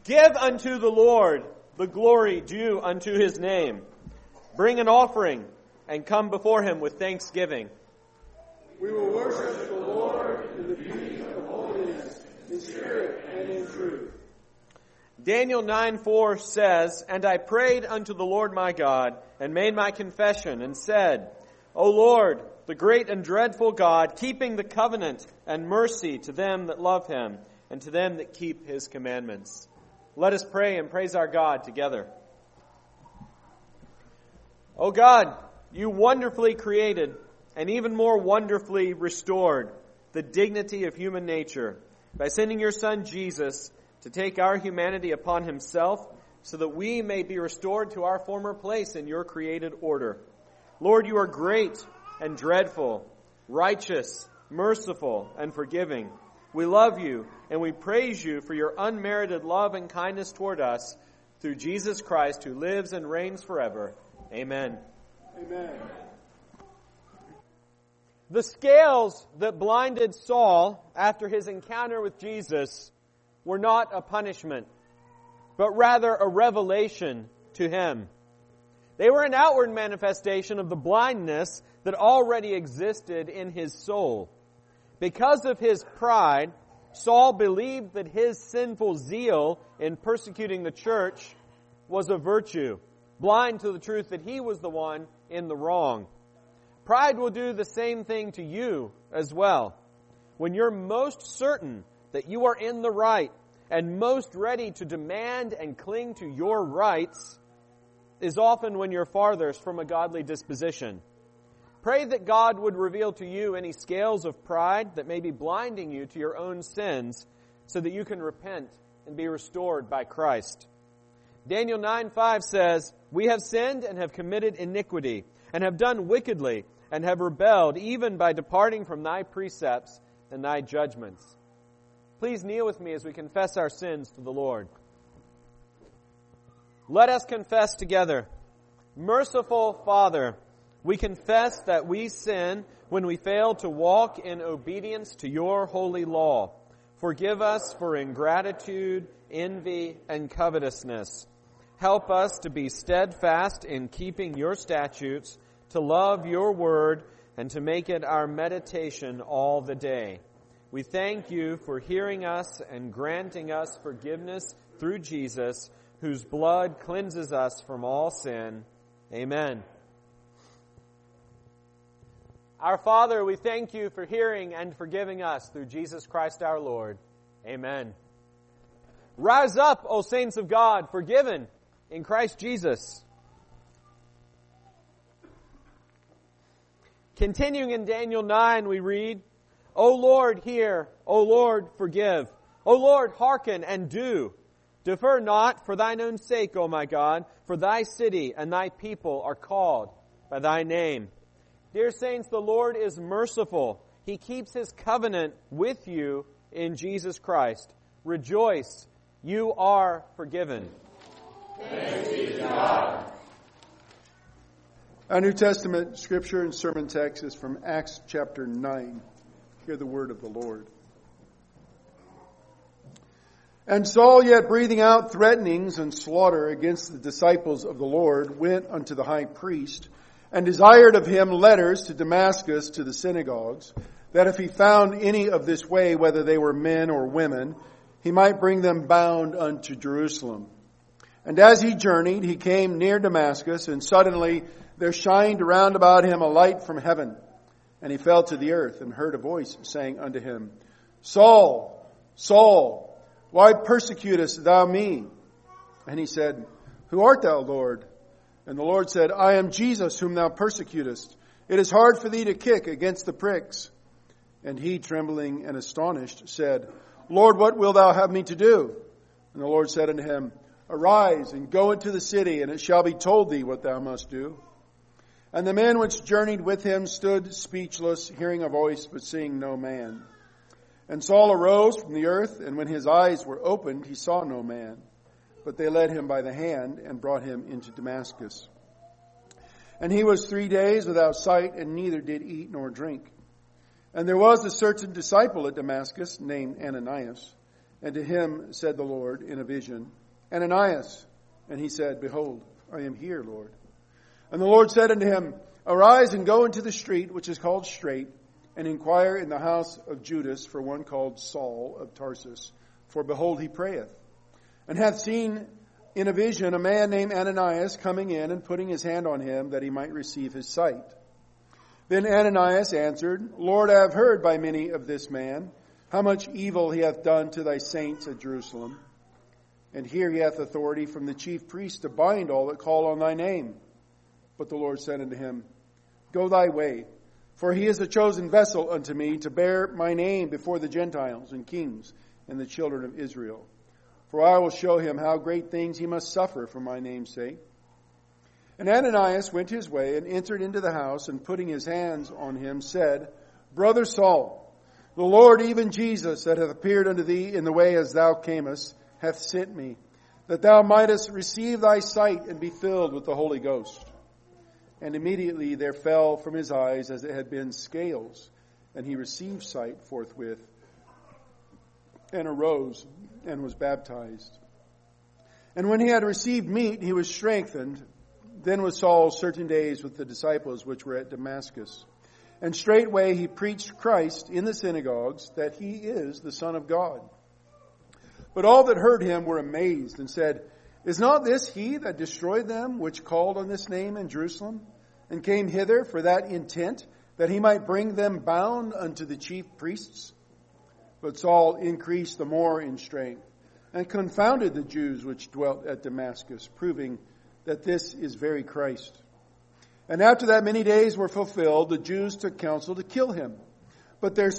Give unto the Lord the glory due unto His name. Bring an offering and come before Him with thanksgiving. We will worship the Lord in the beauty of holiness, in spirit and in truth. Daniel 9:4 says, And I prayed unto the Lord my God, and made my confession, and said, O Lord, the great and dreadful God, keeping the covenant and mercy to them that love Him, and to them that keep His commandments. Let us pray and praise our God together. O God, you wonderfully created, and even more wonderfully restored, the dignity of human nature by sending your Son Jesus to take our humanity upon Himself so that we may be restored to our former place in your created order. Lord, you are great and dreadful, righteous, merciful, and forgiving. We love you and we praise you for your unmerited love and kindness toward us through Jesus Christ, who lives and reigns forever. Amen. Amen. The scales that blinded Saul after his encounter with Jesus were not a punishment, but rather a revelation to him. They were an outward manifestation of the blindness that already existed in his soul. Because of his pride, Saul believed that his sinful zeal in persecuting the church was a virtue, blind to the truth that he was the one in the wrong. Pride will do the same thing to you as well. When you're most certain that you are in the right and most ready to demand and cling to your rights is often when you're farthest from a godly disposition. Pray that God would reveal to you any scales of pride that may be blinding you to your own sins so that you can repent and be restored by Christ. Daniel 9:5 says, We have sinned and have committed iniquity and have done wickedly and have rebelled even by departing from thy precepts and thy judgments. Please kneel with me as we confess our sins to the Lord. Let us confess together. Merciful Father, we confess that we sin when we fail to walk in obedience to your holy law. Forgive us for ingratitude, envy, and covetousness. Help us to be steadfast in keeping your statutes, to love your word, and to make it our meditation all the day. We thank you for hearing us and granting us forgiveness through Jesus, whose blood cleanses us from all sin. Amen. Our Father, we thank you for hearing and forgiving us through Jesus Christ our Lord. Amen. Rise up, O saints of God, forgiven in Christ Jesus. Continuing in Daniel 9, we read, O Lord, hear. O Lord, forgive. O Lord, hearken and do. Defer not for thine own sake, O my God, for thy city and thy people are called by thy name. Dear saints, the Lord is merciful. He keeps His covenant with you in Jesus Christ. Rejoice, you are forgiven. Thanks be to God. Our New Testament scripture and sermon text is from Acts chapter 9. Hear the word of the Lord. And Saul, yet breathing out threatenings and slaughter against the disciples of the Lord, went unto the high priest, and desired of him letters to Damascus to the synagogues, that if he found any of this way, whether they were men or women, he might bring them bound unto Jerusalem. And as he journeyed, he came near Damascus, and suddenly there shined round about him a light from heaven. And he fell to the earth, and heard a voice saying unto him, Saul, Saul, why persecutest thou me? And he said, Who art thou, Lord? And the Lord said, I am Jesus, whom thou persecutest. It is hard for thee to kick against the pricks. And he, trembling and astonished, said, Lord, what wilt thou have me to do? And the Lord said unto him, Arise, and go into the city, and it shall be told thee what thou must do. And the men which journeyed with him stood speechless, hearing a voice, but seeing no man. And Saul arose from the earth, and when his eyes were opened, he saw no man. But they led him by the hand, and brought him into Damascus. And he was 3 days without sight, and neither did eat nor drink. And there was a certain disciple at Damascus, named Ananias. And to him said the Lord in a vision, Ananias. And he said, Behold, I am here, Lord. And the Lord said unto him, Arise and go into the street which is called Straight, and inquire in the house of Judas for one called Saul of Tarsus. For behold, he prayeth, and hath seen in a vision a man named Ananias coming in and putting his hand on him that he might receive his sight. Then Ananias answered, Lord, I have heard by many of this man, how much evil he hath done to thy saints at Jerusalem. And here he hath authority from the chief priest to bind all that call on thy name. But the Lord said unto him, Go thy way, for he is a chosen vessel unto me to bear my name before the Gentiles and kings and the children of Israel. For I will show him how great things he must suffer for my name's sake. And Ananias went his way and entered into the house, and putting his hands on him said, Brother Saul, the Lord, even Jesus, that hath appeared unto thee in the way as thou camest, hath sent me, that thou mightest receive thy sight and be filled with the Holy Ghost. And immediately there fell from his eyes as it had been scales, and he received sight forthwith, and arose and was baptized. And when he had received meat, he was strengthened. Then was Saul certain days with the disciples which were at Damascus. And straightway he preached Christ in the synagogues, that he is the Son of God. But all that heard him were amazed, and said, Is not this he that destroyed them which called on this name in Jerusalem, and came hither for that intent, that he might bring them bound unto the chief priests? But Saul increased the more in strength, and confounded the Jews which dwelt at Damascus, proving that this is very Christ. And after that many days were fulfilled, the Jews took counsel to kill him. But their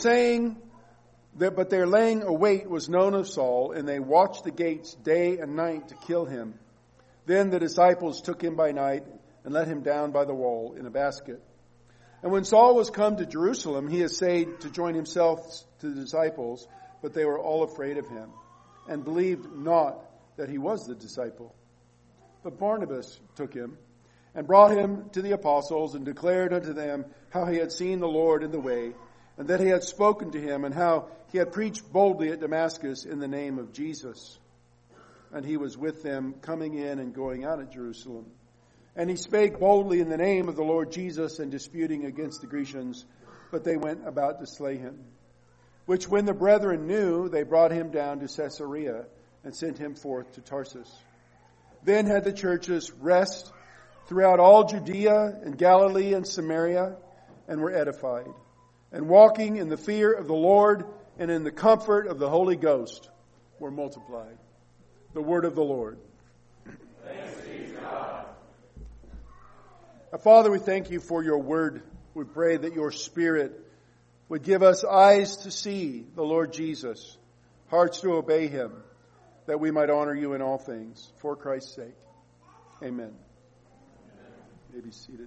laying await was known of Saul, and they watched the gates day and night to kill him. Then the disciples took him by night and let him down by the wall in a basket. And when Saul was come to Jerusalem, he essayed to join himself to the disciples, but they were all afraid of him, and believed not that he was the disciple. But Barnabas took him, and brought him to the apostles, and declared unto them how he had seen the Lord in the way, and that he had spoken to him, and how he had preached boldly at Damascus in the name of Jesus. And he was with them coming in and going out of Jerusalem. And he spake boldly in the name of the Lord Jesus, and disputing against the Grecians, but they went about to slay him. Which when the brethren knew, they brought him down to Caesarea, and sent him forth to Tarsus. Then had the churches rest throughout all Judea and Galilee and Samaria, and were edified, and walking in the fear of the Lord and in the comfort of the Holy Ghost were multiplied. The word of the Lord. Thanks be to God. Father, we thank you for your word. We pray that your Spirit would give us eyes to see the Lord Jesus, hearts to obey him, that we might honor you in all things, for Christ's sake. Amen. You may be seated.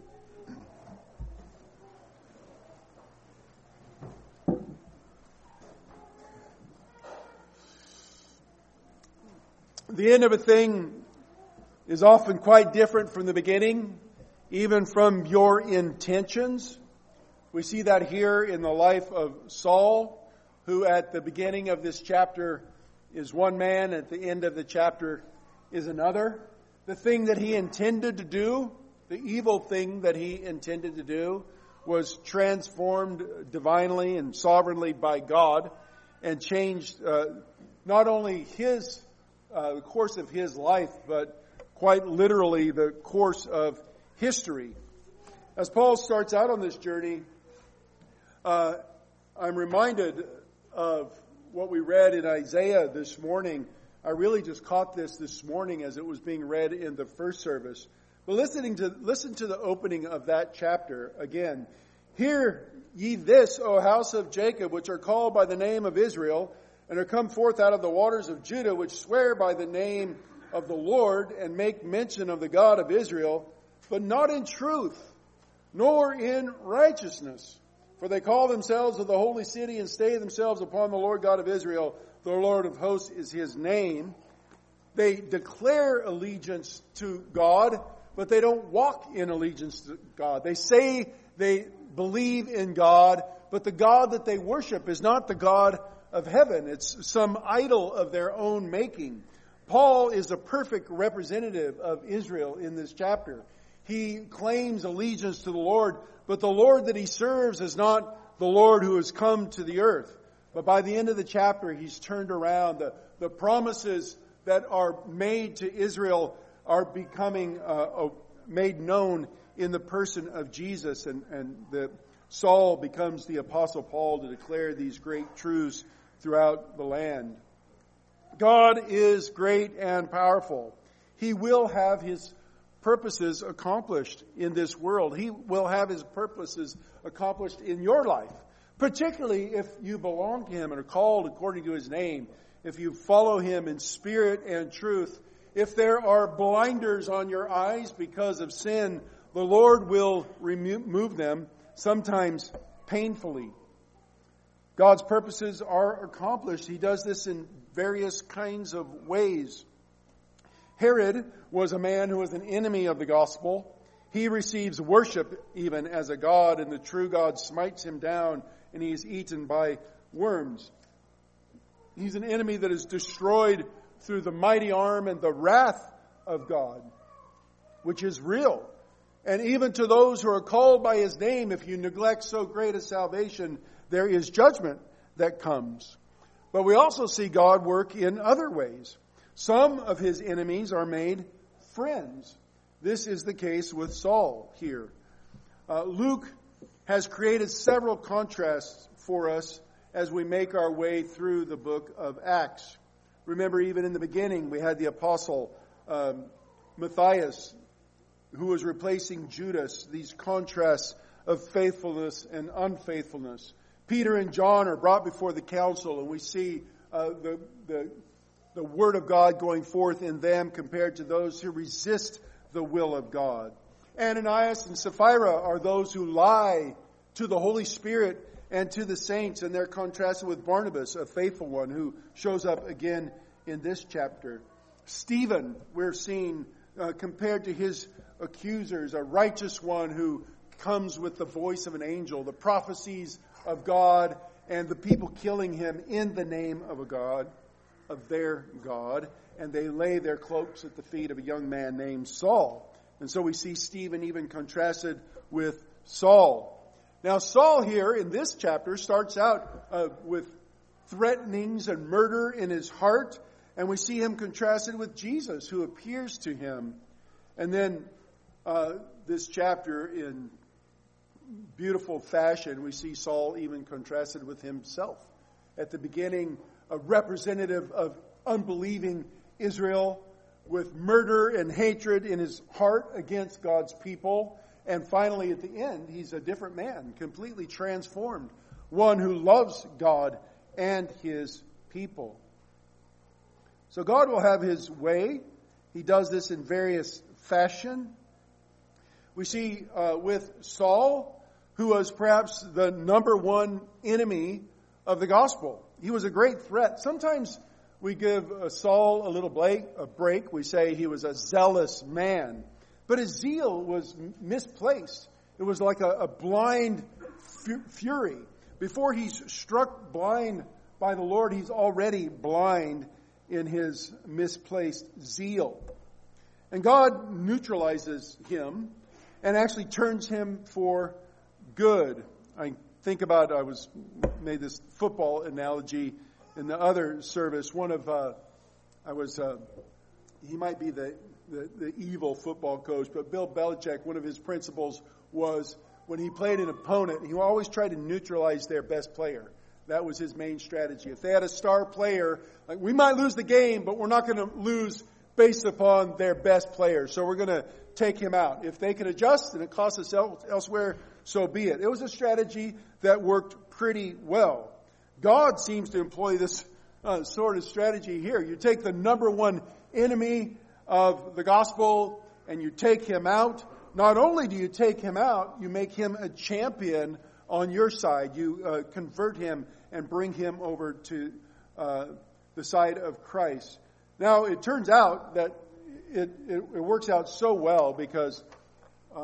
The end of a thing is often quite different from the beginning, even from your intentions. We see that here in the life of Saul, who at the beginning of this chapter is one man, at the end of the chapter is another. The thing that he intended to do, the evil thing that he intended to do, was transformed divinely and sovereignly by God, and changed not only the course of his life, but quite literally the course of history. As Paul starts out on this journey, I'm reminded of what we read in Isaiah this morning. I really just caught this morning as it was being read in the first service. But listen to the opening of that chapter again. Hear ye this, O house of Jacob, which are called by the name of Israel, and are come forth out of the waters of Judah, which swear by the name of the Lord, and make mention of the God of Israel, but not in truth, nor in righteousness. For they call themselves of the holy city, and stay themselves upon the Lord God of Israel. The Lord of hosts is his name. They declare allegiance to God, but they don't walk in allegiance to God. They say they believe in God, but the God that they worship is not the God of heaven. It's some idol of their own making. Paul is a perfect representative of Israel in this chapter. He claims allegiance to the Lord, but the Lord that he serves is not the Lord who has come to the earth. But by the end of the chapter, he's turned around. The promises that are made to Israel are becoming made known in the person of Jesus. And Saul becomes the Apostle Paul to declare these great truths throughout the land. God is great and powerful. He will have his purposes accomplished in this world. He will have his purposes accomplished in your life, particularly if you belong to him and are called according to his name, if you follow him in spirit and truth. If there are blinders on your eyes because of sin, the Lord will remove them, sometimes painfully. God's purposes are accomplished. He does this in various kinds of ways. Herod was a man who was an enemy of the gospel. He receives worship even as a god, and the true God smites him down, and he is eaten by worms. He's an enemy that is destroyed through the mighty arm and the wrath of God, which is real. And even to those who are called by his name, if you neglect so great a salvation, there is judgment that comes. But we also see God work in other ways. Some of his enemies are made friends. This is the case with Saul here. Luke has created several contrasts for us as we make our way through the book of Acts. Remember, even in the beginning, we had the apostle Matthias, who was replacing Judas, these contrasts of faithfulness and unfaithfulness. Peter and John are brought before the council, and we see the word of God going forth in them compared to those who resist the will of God. Ananias and Sapphira are those who lie to the Holy Spirit and to the saints, and they're contrasted with Barnabas, a faithful one who shows up again in this chapter. Stephen, we're seeing compared to his accusers, a righteous one who comes with the voice of an angel, the prophecies of God, and the people killing him in the name of a God, of their God, and they lay their cloaks at the feet of a young man named Saul. And so we see Stephen even contrasted with Saul. Now Saul here in this chapter starts out with threatenings and murder in his heart, and we see him contrasted with Jesus, who appears to him. And then this chapter, in beautiful fashion, we see Saul even contrasted with himself. At the beginning, a representative of unbelieving Israel with murder and hatred in his heart against God's people. And finally, at the end, he's a different man, completely transformed, one who loves God and his people. So God will have his way. He does this in various fashion. We see with Saul, who was perhaps the number one enemy of the gospel. He was a great threat. Sometimes we give Saul a little break. We say he was a zealous man. But his zeal was misplaced. It was like a blind fury. Before he's struck blind by the Lord, he's already blind in his misplaced zeal. And God neutralizes him and actually turns him for good. I think about, made this football analogy in the other service. He might be the evil football coach, but Bill Belichick, one of his principles was when he played an opponent, he always tried to neutralize their best player. That was his main strategy. If they had a star player, like, we might lose the game, but we're not going to lose based upon their best player. So we're going to take him out. If they can adjust and it costs us elsewhere, so be it. It was a strategy that worked pretty well. God seems to employ this sort of strategy here. You take the number one enemy of the gospel and you take him out. Not only do you take him out, you make him a champion on your side. You convert him and bring him over to the side of Christ. Now, it turns out that it works out so well because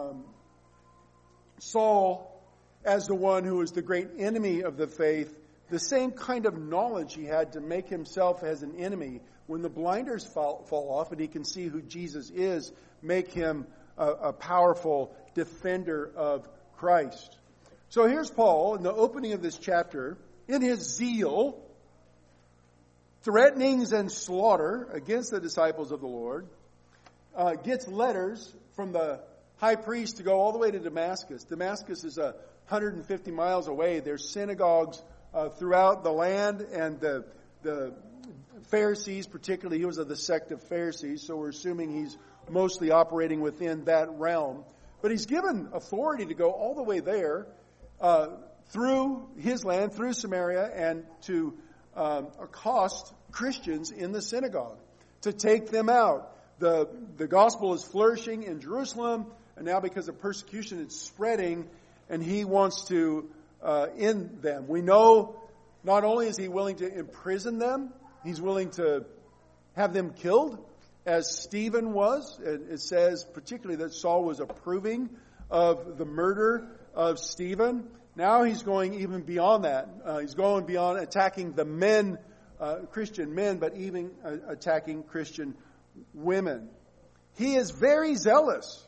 Saul, as the one who was the great enemy of the faith, the same kind of knowledge he had to make himself as an enemy. When the blinders fall off and he can see who Jesus is, make him a powerful defender of Christ. So here's Paul in the opening of this chapter, in his zeal, threatenings and slaughter against the disciples of the Lord, gets letters from the high priest to go all the way to Damascus. Damascus is 150 miles away. There's synagogues throughout the land, and the Pharisees, particularly, he was of the sect of Pharisees, so we're assuming he's mostly operating within that realm. But he's given authority to go all the way there, through his land, through Samaria, and to accost Christians in the synagogue, to take them out. The gospel is flourishing in Jerusalem, and now because of persecution it's spreading, and he wants to end them. We know not only is he willing to imprison them, he's willing to have them killed, as Stephen was. It says particularly that Saul was approving of the murder of Stephen. Now he's going even beyond that. He's going beyond attacking the men, Christian men, but even attacking Christian women. He is very zealous.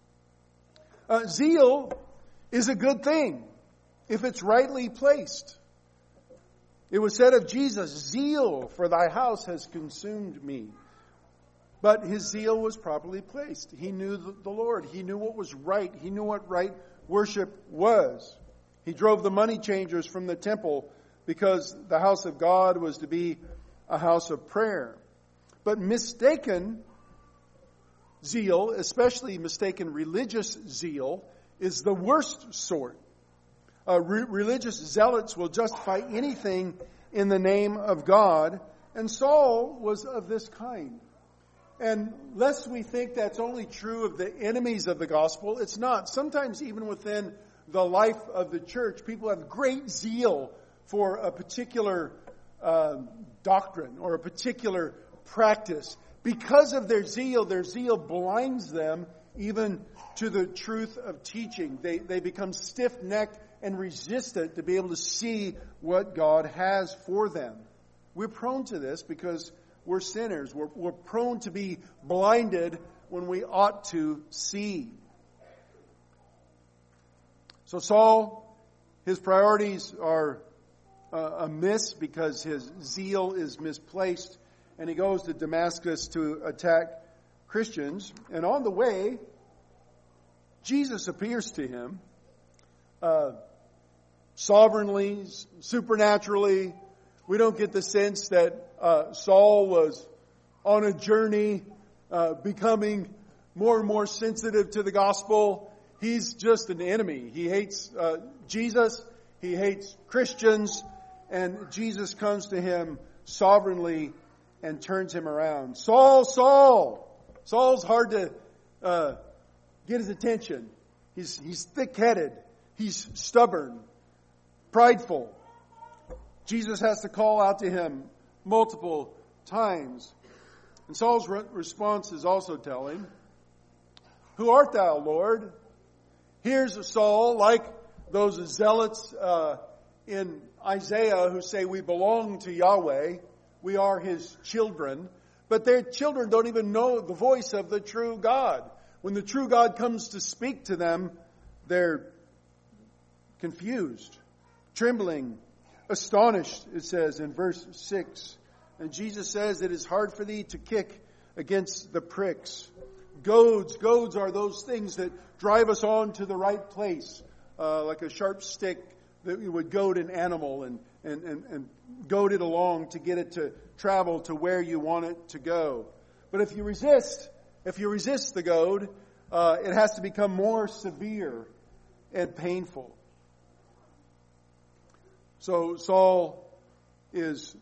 Zeal is a good thing if it's rightly placed. It was said of Jesus, "Zeal for thy house has consumed me." But his zeal was properly placed. He knew the Lord. He knew what was right. He knew what right worship was. He drove the money changers from the temple because the house of God was to be a house of prayer. But mistaken zeal, especially mistaken religious zeal, is the worst sort. Religious zealots will justify anything in the name of God, and Saul was of this kind. And lest we think that's only true of the enemies of the gospel, it's not. Sometimes even within the life of the church, people have great zeal for a particular doctrine or a particular practice. Because of their zeal blinds them even to the truth of teaching. They become stiff-necked and resistant to be able to see what God has for them. We're prone to this because we're sinners. We're prone to be blinded when we ought to see. So Saul, his priorities are amiss because his zeal is misplaced, and he goes to Damascus to attack Christians. And on the way, Jesus appears to him sovereignly, supernaturally. We don't get the sense that Saul was on a journey becoming more and more sensitive to the gospel. He's just an enemy. He hates Jesus. He hates Christians. And Jesus comes to him sovereignly and turns him around. Saul, Saul! Saul's hard to get his attention. He's thick-headed. He's stubborn, prideful. Jesus has to call out to him multiple times. And Saul's response is also telling. "Who art thou, Lord?" Here's Saul, like those zealots in Isaiah who say we belong to Yahweh, we are his children, but their children don't even know the voice of the true God. When the true God comes to speak to them, they're confused, trembling, astonished, it says in verse 6. And Jesus says, "It is hard for thee to kick against the pricks." Goads are those things that drive us on to the right place, like a sharp stick that we would goad an animal and goad it along to get it to travel to where you want it to go. But if you resist the goad, it has to become more severe and painful. So Saul is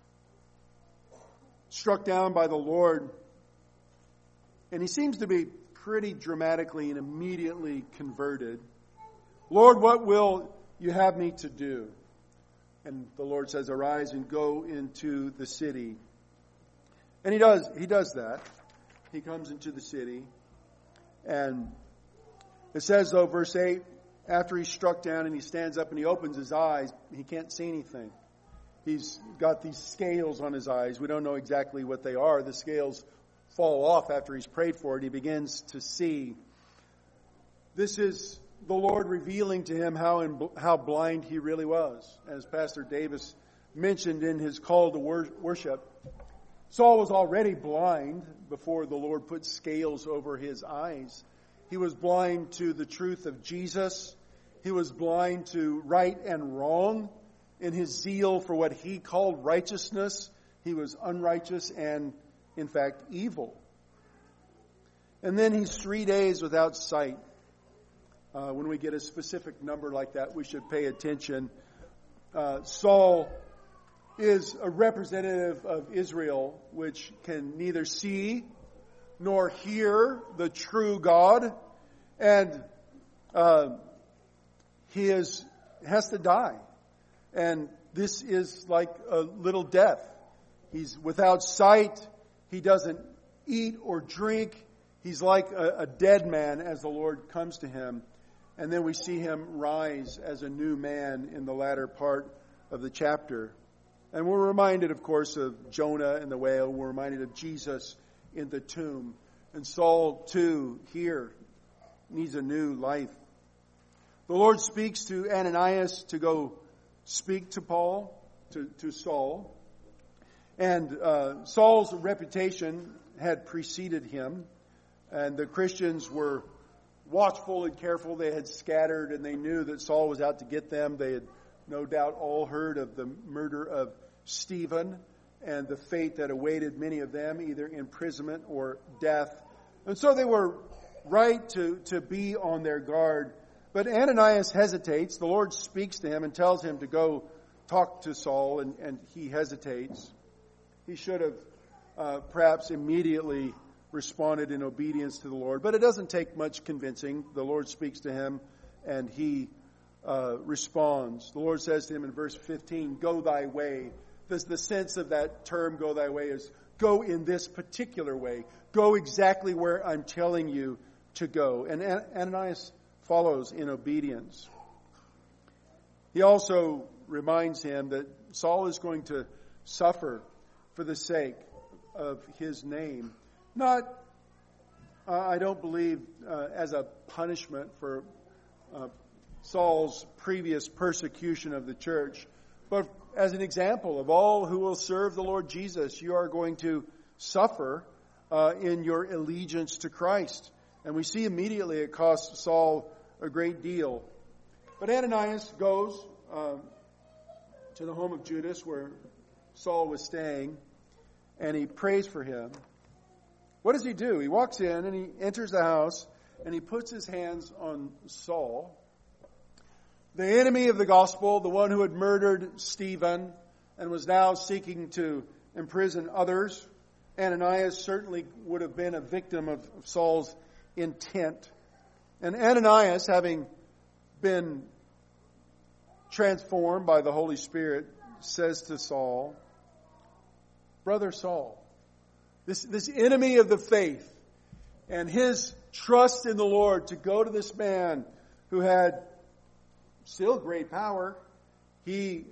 struck down by the Lord, and he seems to be pretty dramatically and immediately converted. "Lord, what will you have me to do?" And the Lord says, "Arise and go into the city." And he does that. He comes into the city. And it says, though, verse 8, after he's struck down and he stands up and he opens his eyes, he can't see anything. he's got these scales on his eyes. We don't know exactly what they are. The scales fall off after he's prayed for it. He begins to see. This is the Lord revealing to him how blind he really was. As Pastor Davis mentioned in his call to worship, Saul was already blind before the Lord put scales over his eyes. He was blind to the truth of Jesus. He was blind to right and wrong. In his zeal for what he called righteousness, he was unrighteous and, in fact, evil. And then he's 3 days without sight. When we get a specific number like that, we should pay attention. Saul is a representative of Israel, which can neither see nor hear the true God, and he has to die. And this is like a little death. He's without sight. He doesn't eat or drink. He's like a dead man as the Lord comes to him. And then we see him rise as a new man in the latter part of the chapter. And we're reminded, of course, of Jonah and the whale. We're reminded of Jesus in the tomb. And Saul, too, here needs a new life. The Lord speaks to Ananias to go speak to to Saul. And Saul's reputation had preceded him. And the Christians were watchful and careful. They had scattered and they knew that Saul was out to get them. They had no doubt all heard of the murder of Stephen and the fate that awaited many of them, either imprisonment or death. And so they were right to be on their guard. But Ananias hesitates. The Lord speaks to him and tells him to go talk to Saul, and he hesitates. He should have perhaps immediately responded in obedience to the Lord. But it doesn't take much convincing. The Lord speaks to him, and he responds. The Lord says to him in verse 15, "Go thy way." The sense of that term, "go thy way," is go in this particular way. Go exactly where I'm telling you to go. And Ananias follows in obedience. He also reminds him that Saul is going to suffer for the sake of his name. Not, I don't believe, as a punishment for Saul's previous persecution of the church, but as an example of all who will serve the Lord Jesus. You are going to suffer in your allegiance to Christ. And we see immediately it costs Saul a great deal. But Ananias goes to the home of Judas where Saul was staying, and he prays for him. What does he do? He walks in and he enters the house and he puts his hands on Saul, the enemy of the gospel, the one who had murdered Stephen and was now seeking to imprison others. Ananias certainly would have been a victim of Saul's intent. And Ananias, having been transformed by the Holy Spirit, says to Saul, "Brother Saul," this enemy of the faith, and his trust in the Lord to go to this man who had still great power. He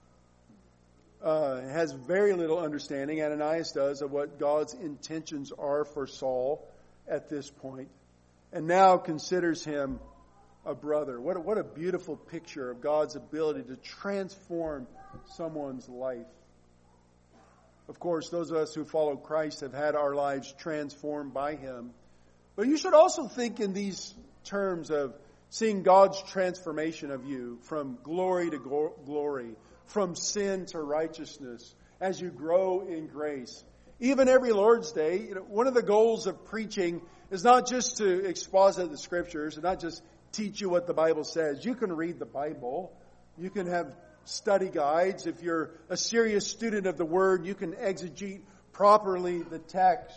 has very little understanding, Ananias does, of what God's intentions are for Saul at this point, and now considers him a brother. What a beautiful picture of God's ability to transform someone's life. Of course, those of us who follow Christ have had our lives transformed by Him. But you should also think in these terms of seeing God's transformation of you from glory to glory, from sin to righteousness, as you grow in grace. Even every Lord's Day, one of the goals of preaching is not just to exposit the Scriptures and not just teach you what the Bible says. You can read the Bible. You can have study guides. If you're a serious student of the Word, you can exegete properly the text.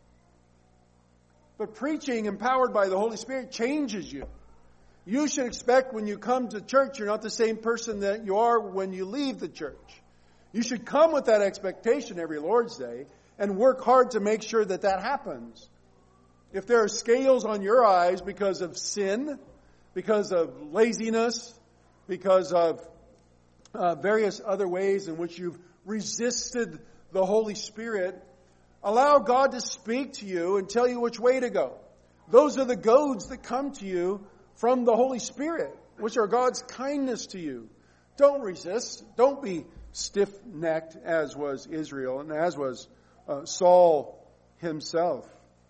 But preaching, empowered by the Holy Spirit, changes you. You should expect when you come to church, you're not the same person that you are when you leave the church. You should come with that expectation every Lord's Day and work hard to make sure that that happens. If there are scales on your eyes because of sin, because of laziness, because of various other ways in which you've resisted the Holy Spirit, allow God to speak to you and tell you which way to go. Those are the goads that come to you from the Holy Spirit, which are God's kindness to you. Don't resist. Don't be stiff-necked, as was Israel and as was Saul himself.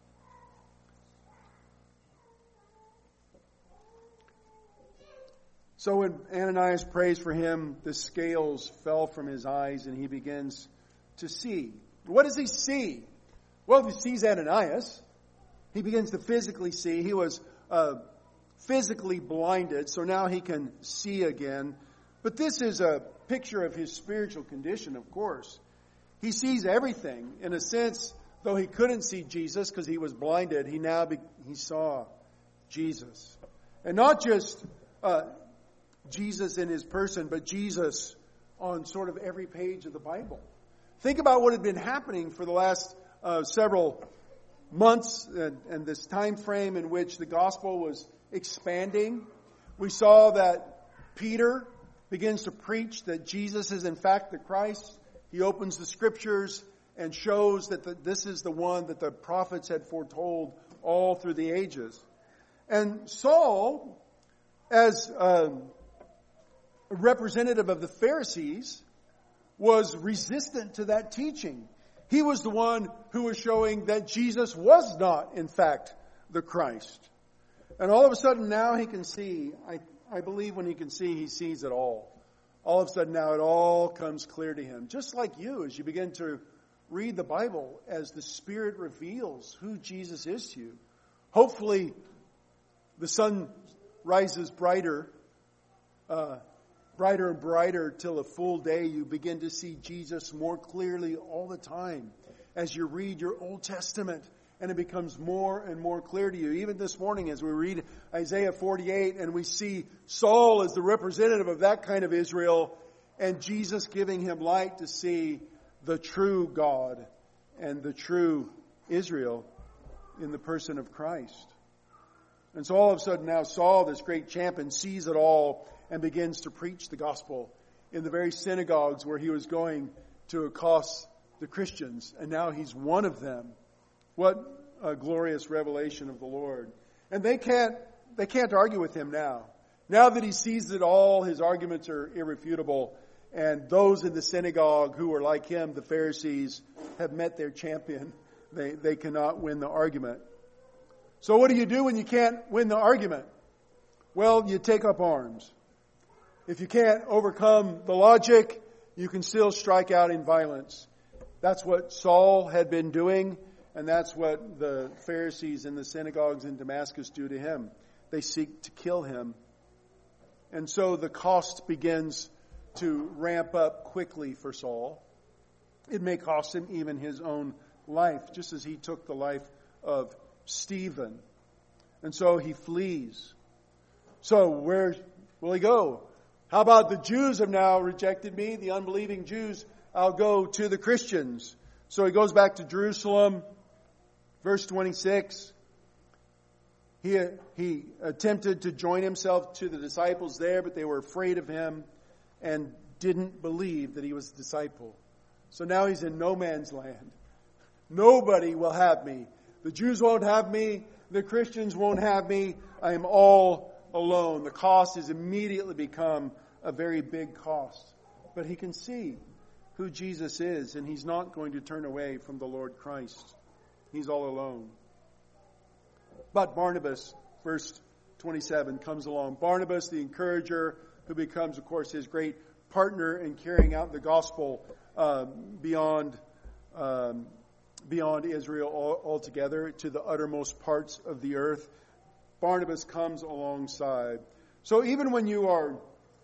So when Ananias prays for him, the scales fell from his eyes and he begins to see. What does he see? Well, he sees Ananias. He begins to physically see. He was physically blinded, so now he can see again. But this is a picture of his spiritual condition, of course. He sees everything. In a sense, though he couldn't see Jesus because he was blinded, he saw Jesus. And not just Jesus in his person, but Jesus on sort of every page of the Bible. Think about what had been happening for the last several months and this time frame in which the gospel was expanding. We saw that Peter begins to preach that Jesus is in fact the Christ. He opens the scriptures and shows that this is the one that the prophets had foretold all through the ages. And Saul, as a representative of the Pharisees, was resistant to that teaching. He was the one who was showing that Jesus was not, in fact, the Christ. And all of a sudden now he can see. I believe when he can see, he sees it all. All of a sudden now it all comes clear to him. Just like you, as you begin to read the Bible, as the Spirit reveals who Jesus is to you. Hopefully the sun rises brighter and brighter till a full day. You begin to see Jesus more clearly all the time as you read your Old Testament, and it becomes more and more clear to you. Even this morning as we read Isaiah 48 and we see Saul as the representative of that kind of Israel, and Jesus giving him light to see the true God and the true Israel in the person of Christ. And so all of a sudden now Saul, this great champion, sees it all and begins to preach the gospel in the very synagogues where he was going to accost the Christians. And now he's one of them. What a glorious revelation of the Lord. And they can't argue with him now. Now that he sees it all, his arguments are irrefutable. And those in the synagogue who are like him, the Pharisees, have met their champion. They cannot win the argument. So what do you do when you can't win the argument? Well, you take up arms. If you can't overcome the logic, you can still strike out in violence. That's what Saul had been doing, and that's what the Pharisees in the synagogues in Damascus do to him. They seek to kill him. And so the cost begins to ramp up quickly for Saul. It may cost him even his own life, just as he took the life of Stephen. And so he flees. So where will he go? How about the Jews have now rejected me, the unbelieving Jews? I'll go to the Christians. So he goes back to Jerusalem. Verse 26. He attempted to join himself to the disciples there, but they were afraid of him and didn't believe that he was a disciple. So now he's in no man's land. Nobody will have me. The Jews won't have me. The Christians won't have me. I am all alone. The cost has immediately become a very big cost. But he can see who Jesus is, and he's not going to turn away from the Lord Christ. He's all alone. But Barnabas, verse 27, comes along. Barnabas, the encourager, who becomes, of course, his great partner in carrying out the gospel beyond Israel altogether to the uttermost parts of the earth. Barnabas comes alongside. So even when you are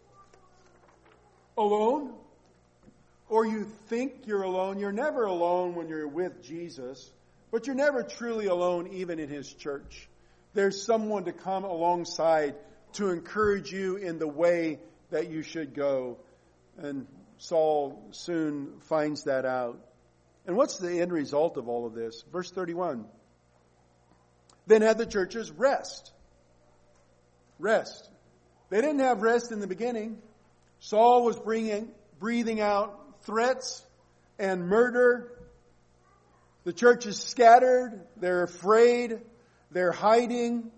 alone, or you think you're alone, you're never alone when you're with Jesus, but you're never truly alone even in his church. There's someone to come alongside to encourage you in the way that you should go. And Saul soon finds that out. And what's the end result of all of this? Verse 31. Then had the churches rest. Rest. They didn't have rest in the beginning. Saul was breathing out threats and murder. The church is scattered. They're afraid. They're hiding.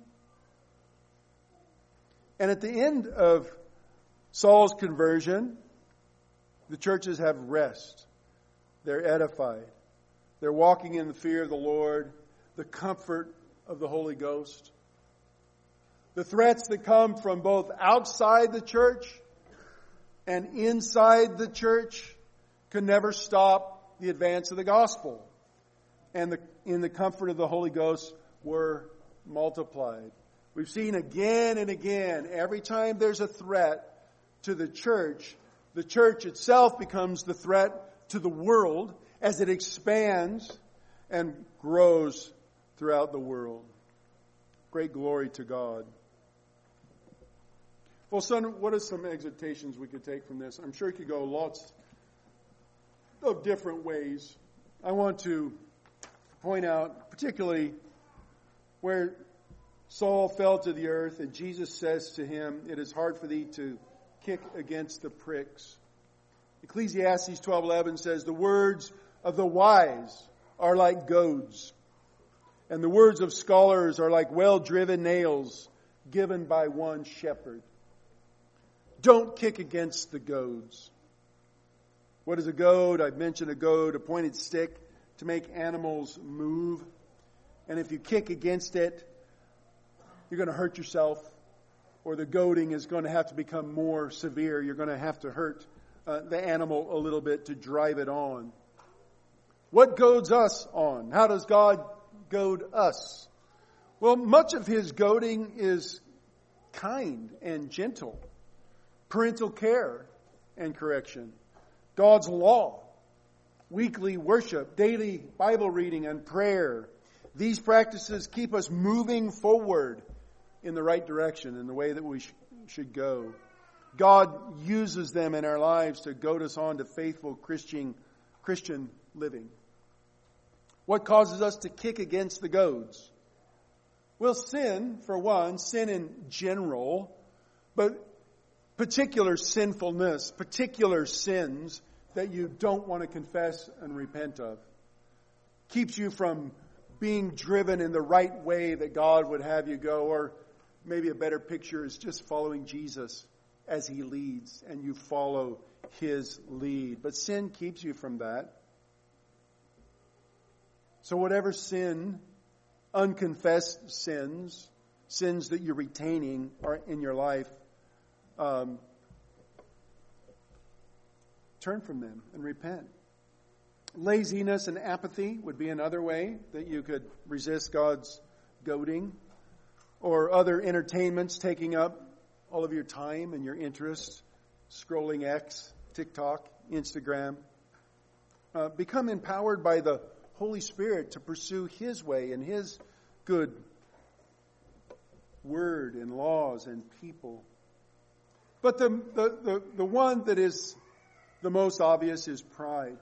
And at the end of Saul's conversion, the churches have rest. They're edified. They're walking in the fear of the Lord, the comfort of the Holy Ghost. The threats that come from both outside the church and inside the church can never stop the advance of the gospel. And in the comfort of the Holy Ghost were multiplied. We've seen again and again, every time there's a threat to the church itself becomes the threat to the world as it expands and grows throughout the world. Great glory to God. Well, son, what are some exhortations we could take from this? I'm sure it could go lots of different ways. I want to point out particularly where Saul fell to the earth and Jesus says to him, "It is hard for thee to kick against the pricks." Ecclesiastes 12:11 says, "The words of the wise are like goads, and the words of scholars are like well-driven nails given by one shepherd." Don't kick against the goads. What is a goad? I've mentioned a goad, a pointed stick to make animals move. And if you kick against it, you're going to hurt yourself, or the goading is going to have to become more severe. You're going to have to hurt the animal a little bit to drive it on. What goads us on? How does God goad us? Well, much of His goading is kind and gentle. Parental care and correction. God's law. Weekly worship. Daily Bible reading and prayer. These practices keep us moving forward in the right direction, in the way that we should go. God uses them in our lives to goad us on to faithful Christian living. What causes us to kick against the goads? Well, sin, for one, sin in general, but particular sinfulness, particular sins that you don't want to confess and repent of, keeps you from being driven in the right way that God would have you go. Or maybe a better picture is just following Jesus as He leads and you follow His lead. But sin keeps you from that. So whatever sin, unconfessed sins, sins that you're retaining are in your life, turn from them and repent. Laziness and apathy would be another way that you could resist God's goading. Or other entertainments taking up all of your time and your interest, scrolling X, TikTok, Instagram. Become empowered by the Holy Spirit to pursue His way and His good word and laws and people. But the one that is the most obvious is pride.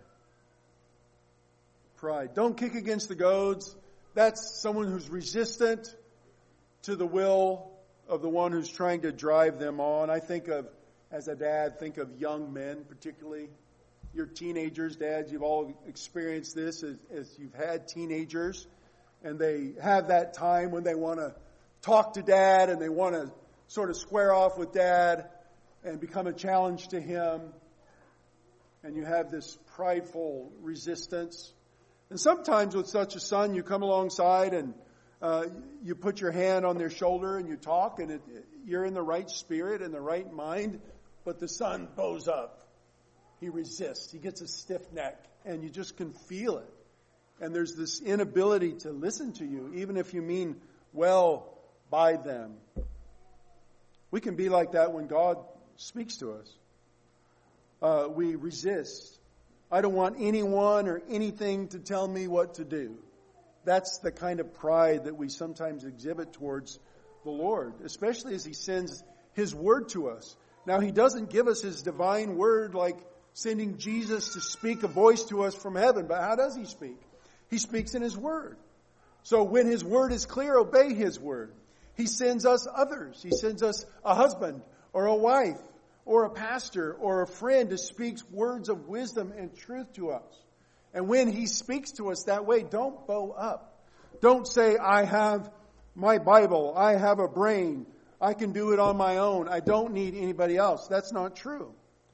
Pride. Don't kick against the goads. That's someone who's resistant to the will of the one who's trying to drive them on. I think of, as a dad, think of young men particularly. Your teenagers, dads, you've all experienced this as you've had teenagers. And they have that time when they want to talk to dad and they want to sort of square off with dad and become a challenge to him. And you have this prideful resistance. And sometimes with such a son, you come alongside and you put your hand on their shoulder and you talk, and you're in the right spirit and the right mind, but the son bows up. He resists. He gets a stiff neck, and you just can feel it. And there's this inability to listen to you, even if you mean well by them. We can be like that when God speaks to us. We resist. I don't want anyone or anything to tell me what to do. That's the kind of pride that we sometimes exhibit towards the Lord, especially as He sends His word to us. Now, He doesn't give us His divine word like sending Jesus to speak a voice to us from heaven. But how does He speak? He speaks in His word. So when His word is clear, obey His word. He sends us others. He sends us a husband or a wife or a pastor or a friend who speaks words of wisdom and truth to us. And when he speaks to us that way, don't bow up. Don't say, I have my Bible, I have a brain, I can do it on my own, I don't need anybody else. That's not true.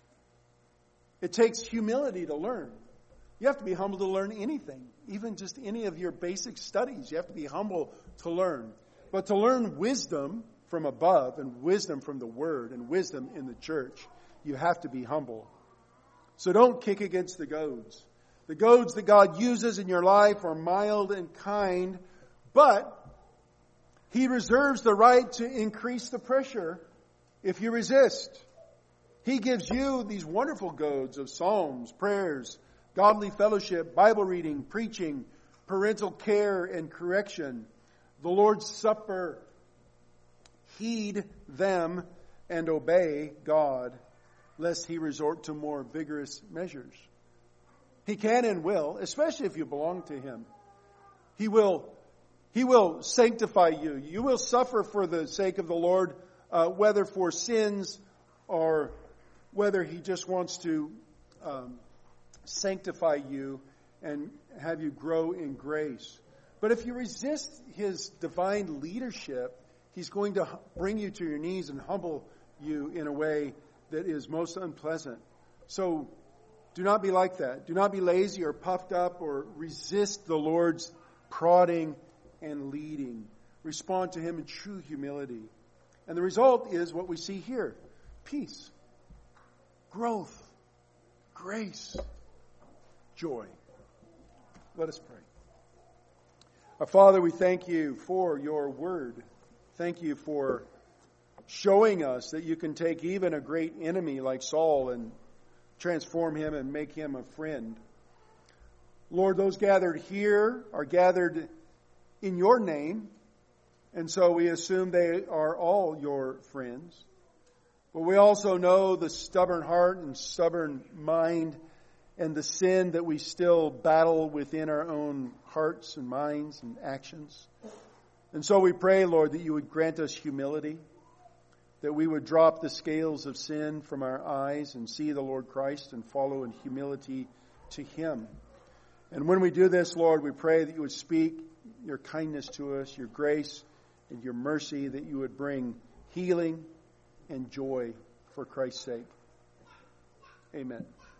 It takes humility to learn. You have to be humble to learn anything, even just any of your basic studies. You have to be humble to learn. But to learn wisdom from above and wisdom from the Word and wisdom in the church, you have to be humble. So don't kick against the goads. The goads that God uses in your life are mild and kind, but He reserves the right to increase the pressure if you resist. He gives you these wonderful goads of psalms, prayers, godly fellowship, Bible reading, preaching, parental care and correction, the Lord's Supper. Heed them and obey God, lest He resort to more vigorous measures. He can and will, especially if you belong to Him. He will sanctify you. You will suffer for the sake of the Lord, whether for sins or whether He just wants to sanctify you and have you grow in grace. But if you resist His divine leadership, He's going to bring you to your knees and humble you in a way that is most unpleasant. So do not be like that. Do not be lazy or puffed up or resist the Lord's prodding and leading. Respond to Him in true humility. And the result is what we see here. Peace, growth, grace, joy. Let us pray. Our Father, we thank You for Your Word. Thank You for showing us that You can take even a great enemy like Saul and transform him and make him a friend. Lord, those gathered here are gathered in Your name, and so we assume they are all Your friends. But we also know the stubborn heart and stubborn mind and the sin that we still battle within our own hearts and minds and actions. And so we pray, Lord, that You would grant us humility, that we would drop the scales of sin from our eyes and see the Lord Christ and follow in humility to Him. And when we do this, Lord, we pray that You would speak Your kindness to us, Your grace and Your mercy, that You would bring healing and joy for Christ's sake. Amen.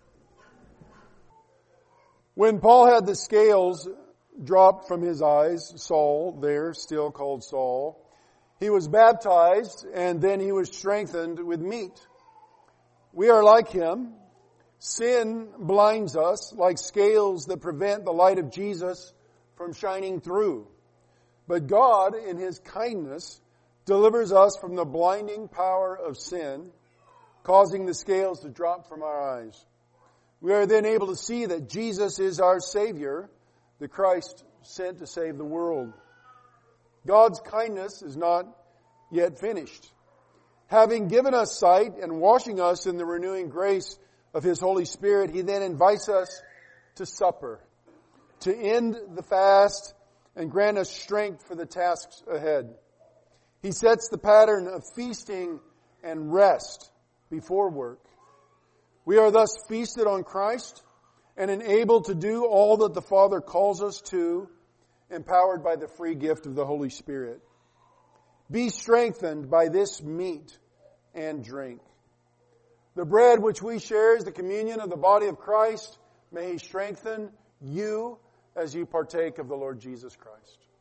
When Paul had the scales dropped from his eyes, Saul, there still called Saul, he was baptized, and then he was strengthened with meat. We are like him. Sin blinds us like scales that prevent the light of Jesus from shining through. But God, in His kindness, delivers us from the blinding power of sin, causing the scales to drop from our eyes. We are then able to see that Jesus is our Savior, the Christ sent to save the world. God's kindness is not yet finished. Having given us sight and washing us in the renewing grace of His Holy Spirit, He then invites us to supper, to end the fast and grant us strength for the tasks ahead. He sets the pattern of feasting and rest before work. We are thus feasted on Christ and enabled to do all that the Father calls us to, empowered by the free gift of the Holy Spirit. Be strengthened by this meat and drink. The bread which we share is the communion of the body of Christ. May He strengthen you as you partake of the Lord Jesus Christ.